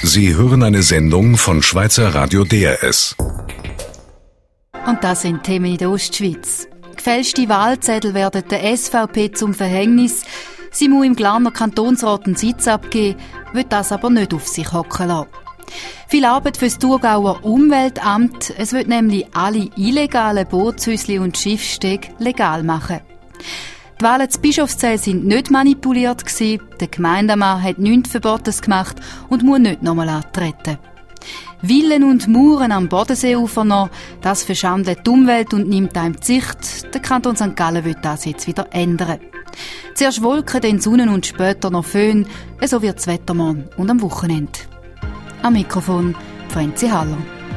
Sie hören eine Sendung von Schweizer Radio DRS. Und das sind Themen in der Ostschweiz. Gefälschte Wahlzettel werden der SVP zum Verhängnis. Sie muss im Glarner Kantonsrat einen Sitz abgeben, will das aber nicht auf sich hocken lassen. Viel Arbeit für das Thurgauer Umweltamt. Es wird nämlich alle illegalen Bootshäusli und Schiffsstege legal machen. Die Wahlen zu Bischofszell sind nicht manipuliert gewesen. Der Gemeindemann hat nichts Verbotenes gemacht und muss nicht nochmal antreten. Villen und Mauern am Bodenseeufer noch, das verschandelt die Umwelt und nimmt einem die Sicht. Der Kanton St. Gallen will das jetzt wieder ändern. Zuerst Wolken, dann Sonne und später noch Föhn. So wird das Wetter morgen und am Wochenende. Am Mikrofon Franzi Haller.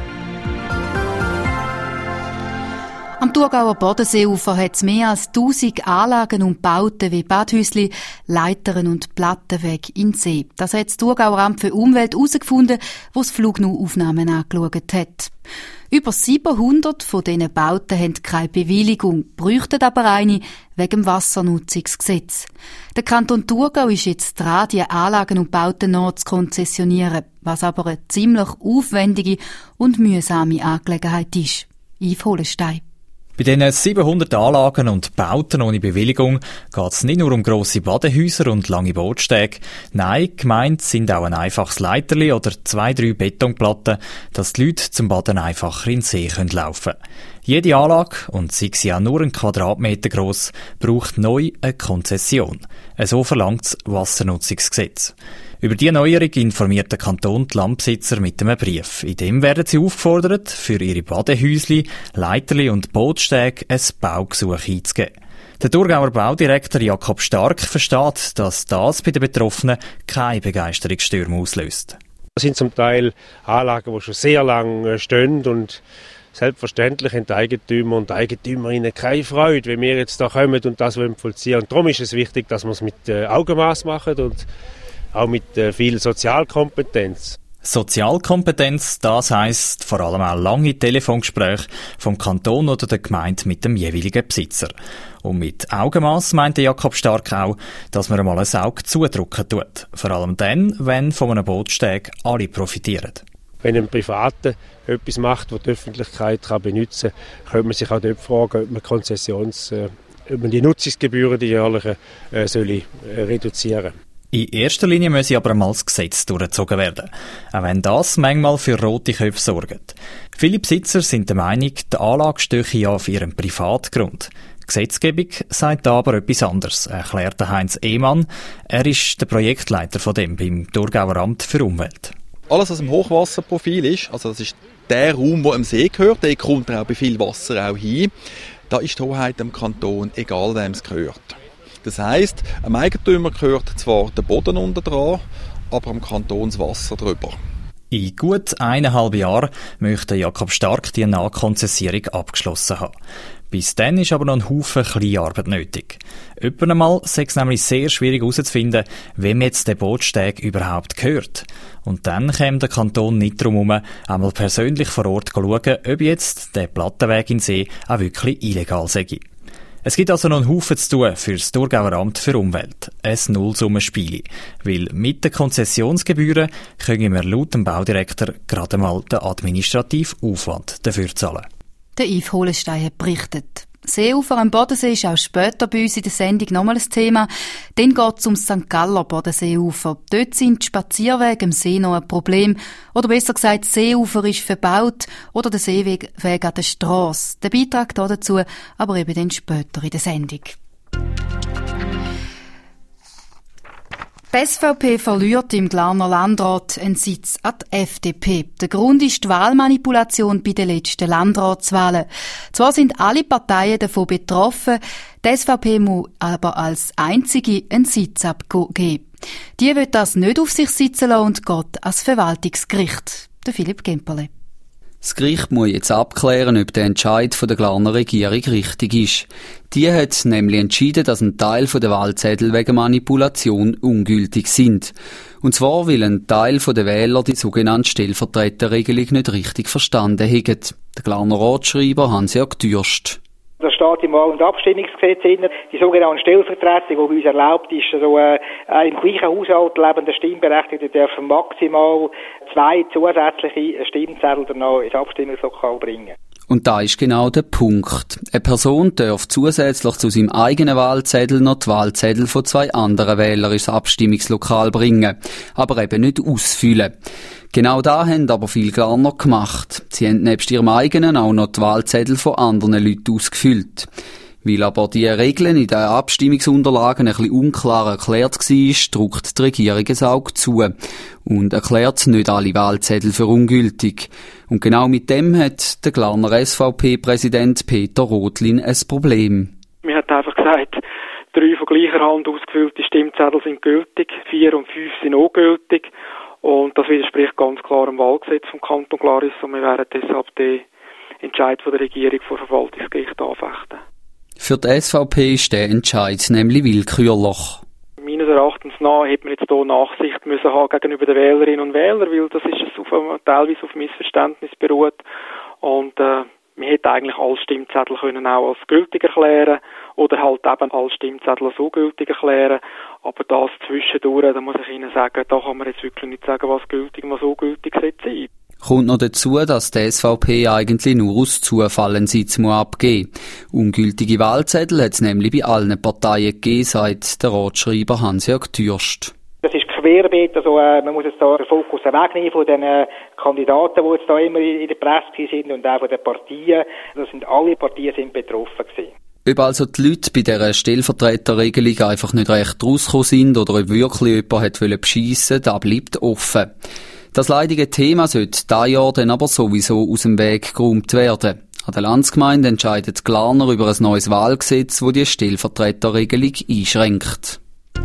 Am Thurgauer Bodenseeufer hat es mehr als 1000 Anlagen und Bauten wie Badhäusli, Leitern und Plattenwege in den See. Das hat das Thurgauer Amt für Umwelt herausgefunden, wo das Flugnachaufnahmen angeschaut hat. Über 700 von diesen Bauten haben keine Bewilligung, bräuchten aber eine wegen dem Wassernutzungsgesetz. Der Kanton Thurgau ist jetzt dran, die Anlagen und Bauten noch zu konzessionieren, was aber eine ziemlich aufwendige und mühsame Angelegenheit ist. Yves Holenstein. Bei diesen 700 Anlagen und Bauten ohne Bewilligung geht es nicht nur um grosse Badehäuser und lange Bootstege. Nein, gemeint sind auch ein einfaches Leiterli oder 2-3 Betonplatten, dass die Leute zum Baden einfacher in den See laufen können. Jede Anlage, und sei sie auch nur 1 Quadratmeter gross, braucht neu eine Konzession. So verlangt das Wassernutzungsgesetz. Über diese Neuerung informiert der Kanton die Landbesitzer mit einem Brief. In dem werden sie aufgefordert, für ihre Badehäusli, Leiterli und Bootstege ein Baugesuch einzugeben. Der Thurgauer Baudirektor Jakob Stark versteht, dass das bei den Betroffenen keine Begeisterungsstürme auslöst. Das sind zum Teil Anlagen, die schon sehr lange stehen und selbstverständlich haben die Eigentümer und Eigentümerinnen keine Freude, wenn wir jetzt da kommen und das vollziehen wollen. Und darum ist es wichtig, dass wir es mit Augenmaß machen und auch mit viel Sozialkompetenz. Sozialkompetenz, das heisst vor allem auch lange Telefongespräche vom Kanton oder der Gemeinde mit dem jeweiligen Besitzer. Und mit Augenmaß meinte Jakob Stark auch, dass man einmal ein Auge zudrücken tut. Vor allem dann, wenn von einem Bootsteg alle profitieren. Wenn ein Privater etwas macht, das die Öffentlichkeit benutzen kann, könnte man sich auch dort fragen, ob man die Nutzungsgebühren, die jährlichen, reduzieren soll. In erster Linie müsse aber einmal das Gesetz durchgezogen werden, auch wenn das manchmal für rote Köpfe sorgt. Viele Besitzer sind der Meinung, die Anlage stehe ja auf ihrem Privatgrund. Die Gesetzgebung sagt da aber etwas anderes, erklärte Heinz Ehmann. Er ist der Projektleiter von dem beim Thurgauer Amt für Umwelt. Alles, was im Hochwasserprofil ist, also das ist der Raum, der am See gehört, der kommt auch bei viel Wasser auch hin, da ist die Hoheit am Kanton, egal wem es gehört. Das heisst, einem Eigentümer gehört zwar der Boden unten dran, aber am Kanton das Wasser drüber. In gut 1,5 Jahren möchte Jakob Stark die Nachkonzessierung abgeschlossen haben. Bis dann ist aber noch ein Haufen Kleinarbeit nötig. Etwa einmal sei es nämlich sehr schwierig herauszufinden, wem jetzt der Bootsteg überhaupt gehört. Und dann käme der Kanton nicht darum herum, einmal persönlich vor Ort schauen, ob jetzt der Plattenweg in den See auch wirklich illegal sei. Es gibt also noch einen Haufen zu tun für das Thurgauer Amt für Umwelt. Ein Nullsummenspiel. Weil mit den Konzessionsgebühren können wir laut dem Baudirektor gerade mal den administrativen Aufwand dafür zahlen. Der Yves Holenstein hat berichtet. Seeufer am Bodensee ist auch später bei uns in der Sendung nochmal ein Thema. Dann geht es ums St. Galler Bodenseeufer. Dort sind die Spazierwege am See noch ein Problem. Oder besser gesagt, das Seeufer ist verbaut oder der Seeweg an der Strasse. Der Beitrag dazu aber eben dann später in der Sendung. Die SVP verliert im Glarner Landrat einen Sitz an die FDP. Der Grund ist die Wahlmanipulation bei den letzten Landratswahlen. Zwar sind alle Parteien davon betroffen, die SVP muss aber als einzige einen Sitz abgeben. Die will das nicht auf sich sitzen lassen und geht ans Verwaltungsgericht. Der Philipp Gemperle. Das Gericht muss jetzt abklären, ob der Entscheid von der Glarner Regierung richtig ist. Die hat nämlich entschieden, dass ein Teil der Wahlzettel wegen Manipulation ungültig sind. Und zwar, weil ein Teil der Wähler die sogenannte Stellvertreterregelung nicht richtig verstanden haben. Der Glarner Ratsschreiber Hans-Jörg Dürst. Das steht im Wahl- und Abstimmungsgesetz drin. Die sogenannte Stellvertretung, die bei uns erlaubt ist, also im gleichen Haushalt lebende Stimmberechtigte dürfen maximal 2 zusätzliche Stimmzettel danach ins Abstimmungslokal bringen. Und da ist genau der Punkt. Eine Person darf zusätzlich zu seinem eigenen Wahlzettel noch die Wahlzettel von 2 anderen Wählern ins Abstimmungslokal bringen, aber eben nicht ausfüllen. Genau da haben aber viele Glarner gemacht. Sie haben nebst ihrem eigenen auch noch die Wahlzettel von anderen Leuten ausgefüllt. Weil aber die Regeln in den Abstimmungsunterlagen ein bisschen unklar erklärt war, drückt die Regierung es auch zu und erklärt nicht alle Wahlzettel für ungültig. Und genau mit dem hat der Glarner SVP-Präsident Peter Rotlin ein Problem. Man hat einfach gesagt, 3 von gleicher Hand ausgefüllte Stimmzettel sind gültig, 4 und 5 sind ungültig. Und das widerspricht ganz klar dem Wahlgesetz vom Kanton Glaris und wir werden deshalb den Entscheid von der Regierung vor Verwaltungsgericht anfechten. Für die SVP ist der Entscheid nämlich willkürlich. Meines Erachtens nach hätte man jetzt hier Nachsicht müssen haben gegenüber den Wählerinnen und Wählern, weil das ist teilweise auf Missverständnis beruht. Und man hätte eigentlich alle Stimmzettel können auch als gültig erklären oder halt eben alle Stimmzettel als ungültig erklären. Aber das zwischendurch, da muss ich Ihnen sagen, da kann man jetzt wirklich nicht sagen, was gültig und was ungültig sein sollte. Kommt noch dazu, dass die SVP eigentlich nur aus Zufall einen Sitz abgeben muss. Ungültige Wahlzettel hat es nämlich bei allen Parteien gegeben, sagt der Ratschreiber Hans-Jörg Dürst. Das ist querbeet, also man muss jetzt da den Fokus wegnehmen von den Kandidaten, die jetzt da immer in der Presse sind und auch von den Partien. Das sind alle Partien sind betroffen gewesen. Ob also die Leute bei dieser Stellvertreterregelung einfach nicht recht rausgekommen sind oder ob wirklich jemand hat beschissen, das bleibt offen. Das leidige Thema sollte dieses Jahr dann aber sowieso aus dem Weg geräumt werden. An der Landsgemeinde entscheidet Glarner über ein neues Wahlgesetz, das die Stellvertreterregelung einschränkt.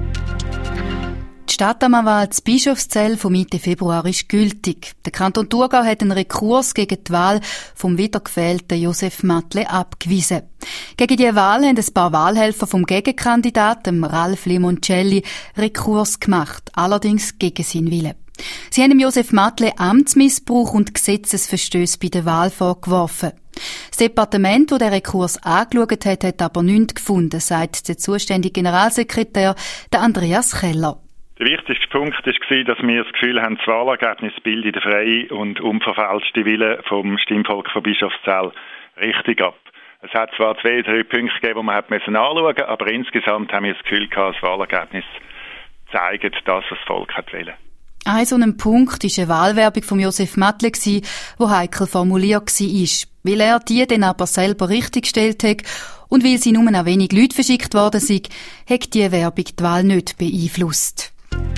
Die Stadtamawahl zu Bischofszell vom Mitte Februar ist gültig. Der Kanton Thurgau hat einen Rekurs gegen die Wahl vom wiedergewählten Josef Matle abgewiesen. Gegen die Wahl haben ein paar Wahlhelfer vom Gegenkandidaten Ralf Limoncelli Rekurs gemacht, allerdings gegen seinen Willen. Sie haben Josef Matle Amtsmissbrauch und Gesetzesverstöße bei der Wahl vorgeworfen. Das Departement, das den Rekurs angeschaut hat aber nichts gefunden, sagt der zuständige Generalsekretär, der Andreas Keller. Der wichtigste Punkt war, dass wir das Gefühl haben, das Wahlergebnis bildet den freien und unverfälschten Willen vom Stimmvolk von Bischofszell richtig ab. Es hat zwar 2, 3 Punkte gegeben, die man anschauen musste, aber insgesamt haben wir das Gefühl gehabt, das Wahlergebnis zeigt, dass das Volk wollte. Ein so ein Punkt war eine Wahlwerbung von Josef Matle, die heikel formuliert war. Weil er die dann aber selber richtiggestellt hat und weil sie nur an wenig Leute verschickt worden sind, hat die Werbung die Wahl nicht beeinflusst.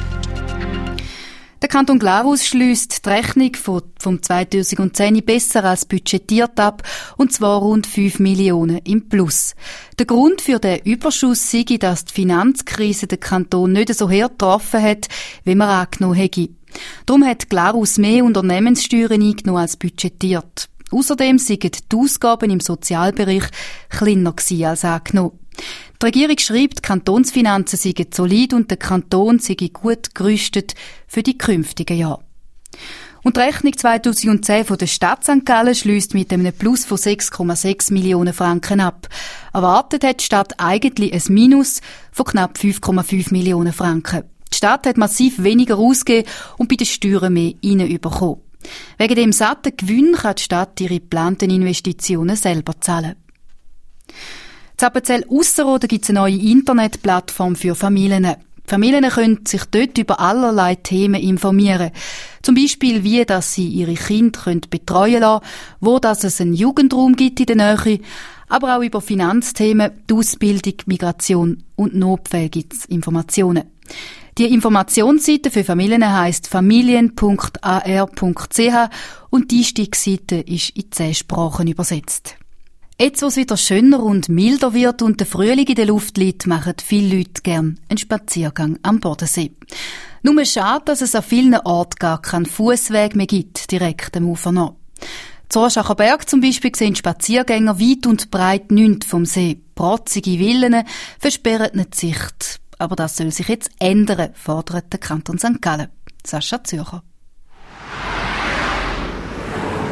Der Kanton Glarus schliesst die Rechnung vom 2010 besser als budgetiert ab, und zwar rund 5 Millionen im Plus. Der Grund für den Überschuss sei, dass die Finanzkrise den Kanton nicht so hart getroffen hat, wie man angenommen hätte. Darum hat Glarus mehr Unternehmenssteuern eingenommen als budgetiert. Außerdem seien die Ausgaben im Sozialbereich kleiner gewesen als angenommen. Die Regierung schreibt, die Kantonsfinanzen seien solid und der Kanton sei gut gerüstet für die künftigen Jahre. Und die Rechnung 2010 von der Stadt St. Gallen schliesst mit einem Plus von 6,6 Millionen Franken ab. Erwartet hat die Stadt eigentlich ein Minus von knapp 5,5 Millionen Franken. Die Stadt hat massiv weniger ausgegeben und bei den Steuern mehr reinbekommen. Wegen dem satten Gewinn kann die Stadt ihre geplanten Investitionen selber zahlen. In Appenzell-Ausserrhoden gibt es eine neue Internetplattform für Familien. Die Familien können sich dort über allerlei Themen informieren. Zum Beispiel, wie dass sie ihre Kinder betreuen lassen, wo dass es einen Jugendraum gibt in der Nähe, aber auch über Finanzthemen, die Ausbildung, Migration und Notfälle gibt es Informationen. Die Informationsseite für Familien heisst familien.ar.ch und die Einstiegsseite ist in 10 Sprachen übersetzt. Jetzt, wo es wieder schöner und milder wird und der Frühling in der Luft liegt, machen viele Leute gern einen Spaziergang am Bodensee. Nur schade, dass es an vielen Orten gar keinen Fussweg mehr gibt, direkt am Ufer nach. Zu Orschacher Berg zum Beispiel sehen Spaziergänger weit und breit nichts vom See. Protzige Villen versperren nicht die Sicht. Aber das soll sich jetzt ändern, fordert der Kanton St. Gallen. Sascha Zürcher.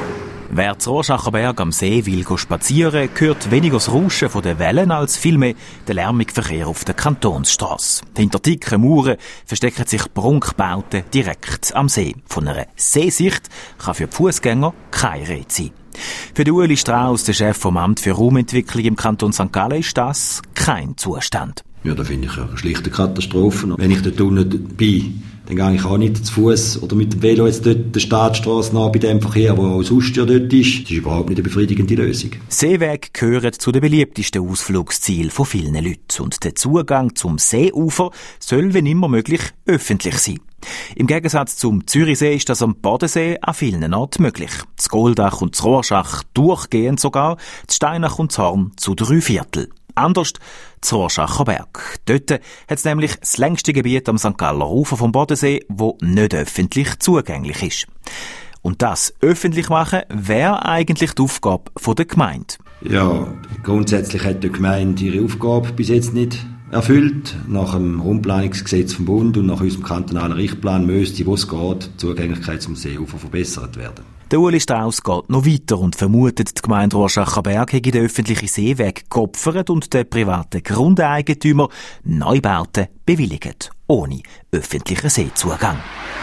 Wer zu Rorschacher Berg am See will spazieren, hört weniger das Rauschen der Wellen als vielmehr den lärmigen Verkehr auf der Kantonsstrasse. Hinter dicken Mauern verstecken sich Prunkbauten direkt am See. Von einer Seesicht kann für die Fußgänger keine Rede sein. Für Ueli Strauss, der Chef vom Amt für Raumentwicklung im Kanton St. Gallen, ist das kein Zustand. Ja, da finde ich eine schlichte Katastrophe. Wenn ich dort unten bin, dann gehe ich auch nicht zu Fuß oder mit dem Velo jetzt dort der Staatsstrasse nach bei dem Verkehr, der auch sonst ja dort ist. Das ist überhaupt nicht eine befriedigende Lösung. Seewege gehören zu den beliebtesten Ausflugszielen von vielen Leuten. Und der Zugang zum Seeufer soll, wenn immer möglich, öffentlich sein. Im Gegensatz zum Zürichsee ist das am Bodensee an vielen Orten möglich. Das Goldach und das Rorschach durchgehend sogar, das Steinach und das Horn zu 3/4. Anders zu Rorschacher Berg. Dort hat es nämlich das längste Gebiet am St. Galler Ufer vom Bodensee, wo nicht öffentlich zugänglich ist. Und das öffentlich machen wäre eigentlich die Aufgabe der Gemeinde. Ja, grundsätzlich hat die Gemeinde ihre Aufgabe bis jetzt nicht erfüllt. Nach dem Raumplanungsgesetz vom Bund und nach unserem kantonalen Richtplan müsste, wo es geht, die Zugänglichkeit zum Seeufer verbessert werden. Der Ueli Strauss geht noch weiter und vermutet, die Gemeinde Rorschacher Berg hätte den öffentlichen Seeweg geopfert und den privaten Grundeigentümer Neubauten bewilligt, ohne öffentlichen Seezugang.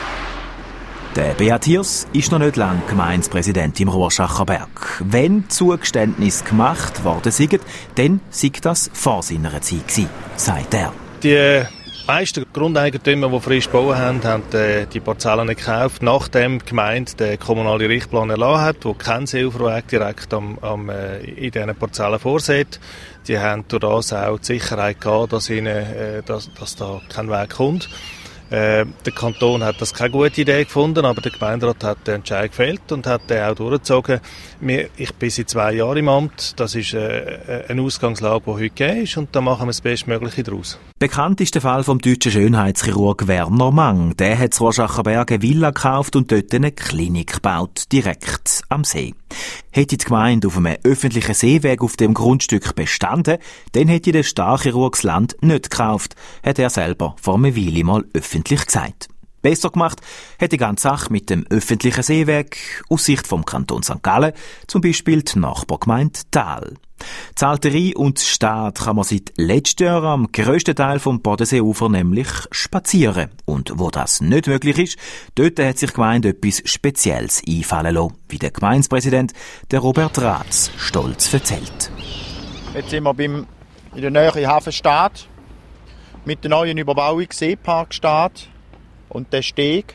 Der Beat Hirs ist noch nicht lange Gemeindepräsident im Rorschacher Berg. Wenn Zugeständnisse gemacht worden sind, dann sei das vor seiner Zeit gewesen, sagt er. Die meisten Grundeigentümer, die frisch gebaut haben, haben die Parzellen nicht gekauft, nachdem die Gemeinde den kommunalen Richtplan erlassen hat, wo kein Seeuferweg direkt in diesen Parzellen vorsieht. Die haben durch das auch die Sicherheit gehabt, dass da kein Weg kommt. Der Kanton hat das keine gute Idee gefunden, aber der Gemeinderat hat den Entscheid gefällt und hat den auch durchgezogen. Ich bin seit 2 Jahren im Amt. Das ist eine Ausgangslage, die heute gegeben ist, und da machen wir das Bestmögliche daraus. Bekannt ist der Fall vom deutschen Schönheitschirurg Werner Mang. Der hat zu Rorschacher Berg eine Villa gekauft und dort eine Klinik gebaut, direkt am See. Hätte die Gemeinde auf einem öffentlichen Seeweg auf dem Grundstück bestanden, dann hätte der Starchirurg das Land nicht gekauft, hat er selber vor einer Weile mal öffentlich gesagt. Besser gemacht hat die ganze Sache mit dem öffentlichen Seeweg aus Sicht vom Kanton St. Gallen, zum Beispiel die Nachbargemeinde Thal. Die Salterei und die Stadt kann man seit letztem Jahr am grössten Teil vom Bodenseeufer nämlich spazieren. Und wo das nicht möglich ist, dort hat sich die Gemeinde etwas Spezielles einfallen lassen, wie der Gemeindepräsident, der Robert Ratz, stolz erzählt. Jetzt sind wir in der Nähe Hafenstadt mit der neuen Überbauung Seeparkstadt und der Steg,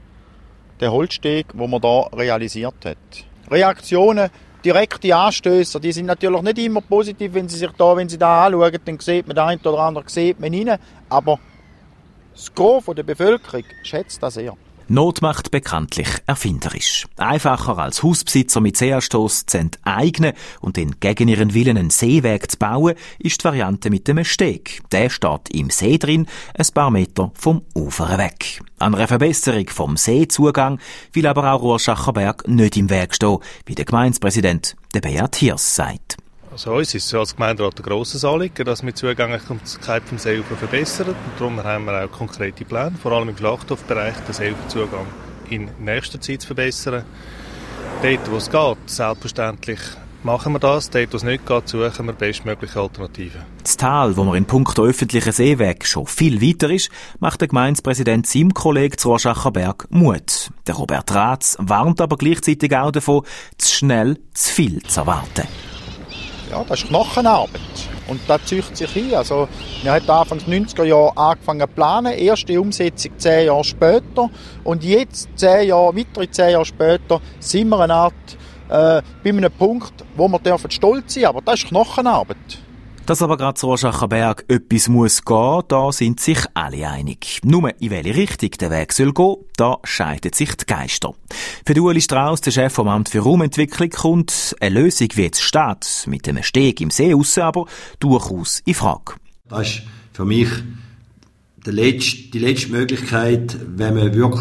der Holzsteg, den man hier realisiert hat. Reaktionen, direkte Anstöße, die sind natürlich nicht immer positiv, wenn Sie da anschauen, dann sieht man, der eine oder andere sieht man rein, aber das Gros der Bevölkerung schätzt das sehr. Not macht bekanntlich erfinderisch. Einfacher als Hausbesitzer mit Seeanstoss zu enteignen und den gegen ihren Willen einen Seeweg zu bauen, ist die Variante mit dem Steg. Der steht im See drin, ein paar Meter vom Ufer weg. An einer Verbesserung vom Seezugang will aber auch Rorschacher Berg nicht im Weg stehen, wie der Gemeindepräsident, der Beat Hirs, sagt. Also uns ist es als Gemeinderat ein grosses Anliegen, dass wir die Zugänglichkeit vom Seeufer verbessern. Und darum haben wir auch konkrete Pläne, vor allem im Schlachthofbereich, den Seeuferzugang in nächster Zeit zu verbessern. Dort, wo es geht, selbstverständlich machen wir das. Dort, wo es nicht geht, suchen wir bestmögliche Alternativen. Das Tal, wo man in puncto öffentlichen Seeweg schon viel weiter ist, macht der Gemeindepräsident seinem Kollegen zu Rorschacher Berg Mut. Der Robert Ratz warnt aber gleichzeitig auch davon, zu schnell zu viel zu erwarten. Ja, das ist Knochenarbeit. Und das züchtet sich hin. Also, wir haben Anfang der 90er Jahre angefangen zu planen. Erste Umsetzung 10 Jahre später. Und jetzt, weitere 10 Jahre später, sind wir eine Art bei einem Punkt, wo wir stolz sein dürfen. Aber das ist Knochenarbeit. Dass aber gerade zu Rorschacher Berg etwas muss gehen, da sind sich alle einig. Nur in welche Richtung der Weg soll gehen, da scheiden sich die Geister. Für Ueli Strauss, der Chef vom Amt für Raumentwicklung, kommt eine Lösung wie jetzt steht, mit einem Steg im See raus, aber durchaus in Frage. Das ist für mich die letzte Möglichkeit, wenn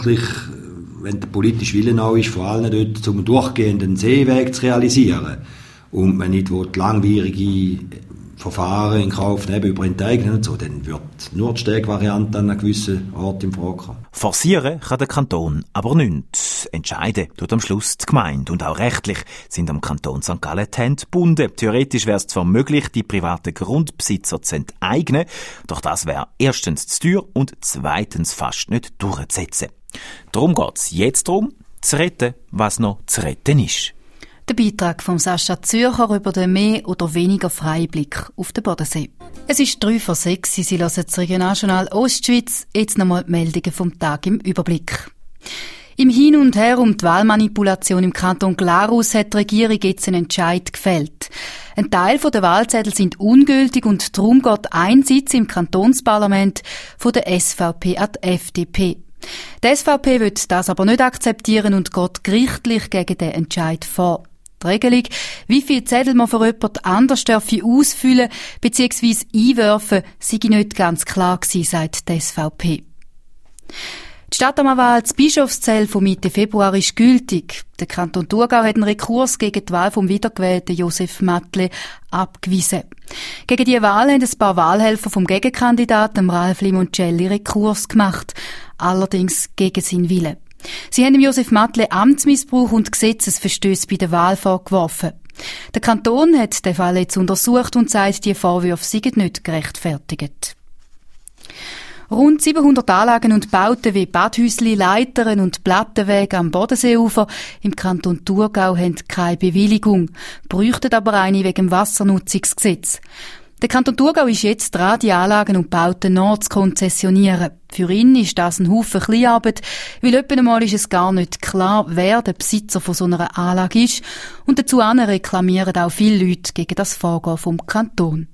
der politische Wille auch ist, vor allem dort zum durchgehenden Seeweg zu realisieren und man nicht langwierige Verfahren in Kauf nehmen über Enteignen und so, dann wird nur die Stegvariante an einem gewissen Ort im Frage kommen. Forcieren kann der Kanton aber nicht. Entscheiden tut am Schluss die Gemeinde. Und auch rechtlich sind am Kanton St. Gallen die Hände gebunden. Theoretisch wäre es zwar möglich, die privaten Grundbesitzer zu enteignen, doch das wäre erstens zu teuer und zweitens fast nicht durchzusetzen. Darum geht es jetzt darum, zu retten, was noch zu retten ist. Der Beitrag von Sascha Zürcher über den mehr oder weniger freien Blick auf den Bodensee. Es ist 5:03. Sie hören das Regionaljournal Ostschweiz. Jetzt nochmal die Meldungen vom Tag im Überblick. Im Hin und Her um die Wahlmanipulation im Kanton Glarus hat die Regierung jetzt einen Entscheid gefällt. Ein Teil der Wahlzettel sind ungültig und darum geht ein Sitz im Kantonsparlament von der SVP an die FDP. Die SVP will das aber nicht akzeptieren und geht gerichtlich gegen den Entscheid vor. Die Regelung, wie viele Zettel man für jemand anders ausfüllen bzw. einwerfen, sei nicht ganz klar gewesen, sagt die SVP. Die Stadtanwaltswahl zu Bischofszell von Mitte Februar ist gültig. Der Kanton Thurgau hat einen Rekurs gegen die Wahl vom wiedergewählten Josef Matle abgewiesen. Gegen die Wahl haben ein paar Wahlhelfer vom Gegenkandidaten Ralf Limoncelli Rekurs gemacht, allerdings gegen seinen Willen. Sie haben dem Josef Matle Amtsmissbrauch und Gesetzesverstöße bei der Wahl vorgeworfen. Der Kanton hat den Fall jetzt untersucht und sagt, die Vorwürfe seien nicht gerechtfertigt. Rund 700 Anlagen und Bauten wie Badhäusli, Leitern und Plattenwege am Bodenseeufer im Kanton Thurgau haben keine Bewilligung, bräuchten aber eine wegen dem Wassernutzungsgesetz. Der Kanton Thurgau ist jetzt dran, die Anlagen und Bauten neu zu konzessionieren. Für ihn ist das ein Haufen Kleinarbeit, weil etwa einmal ist es gar nicht klar, wer der Besitzer von so einer Anlage ist. Und dazu reklamieren auch viele Leute gegen das Vorgehen vom Kanton.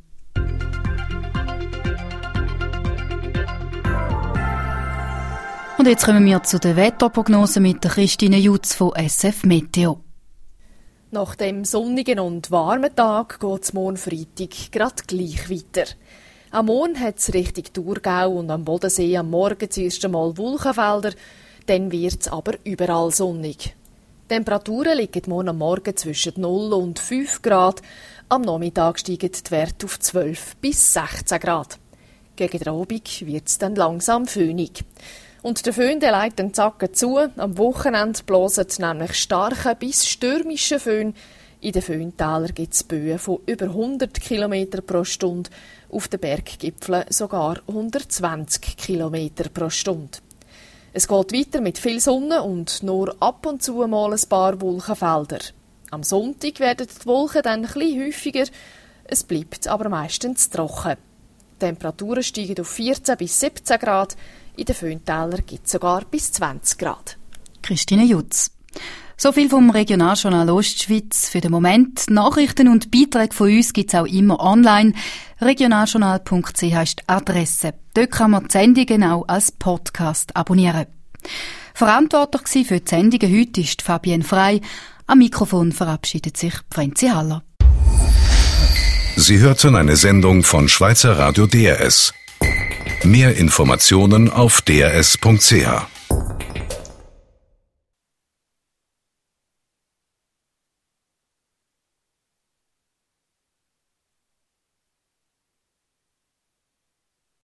Und jetzt kommen wir zu der Wetterprognose mit der Christine Jutz von SF Meteo. Nach dem sonnigen und warmen Tag geht es morgen Freitag gerade gleich weiter. Am Morgen hat es Richtung Thurgau und am Bodensee am Morgen zuerst einmal Wolkenfelder, dann wird es aber überall sonnig. Die Temperaturen liegen morgen am Morgen zwischen 0 und 5 Grad, am Nachmittag steigen die Werte auf 12 bis 16 Grad. Gegen den Abend wird es dann langsam föhnig. Und der Föhn legt den Zacken zu. Am Wochenende blasen nämlich starke bis stürmische Föhn. In den Föhntälern gibt es Böen von über 100 km pro Stunde, auf den Berggipfeln sogar 120 km pro Stunde. Es geht weiter mit viel Sonne und nur ab und zu mal ein paar Wolkenfelder. Am Sonntag werden die Wolken dann ein bisschen häufiger, es bleibt aber meistens trocken. Die Temperaturen steigen auf 14 bis 17 Grad, in den Föhntälern gibt es sogar bis 20 Grad. Christine Jutz. So viel vom Regionaljournal Ostschweiz für den Moment. Nachrichten und Beiträge von uns gibt es auch immer online. regionaljournal.ch ist die Adresse. Dort kann man die Sendungen auch als Podcast abonnieren. Verantwortlich für die Sendungen heute ist Fabienne Frey. Am Mikrofon verabschiedet sich Franzi Haller. Sie hörten eine Sendung von Schweizer Radio DRS. Mehr Informationen auf drs.ch.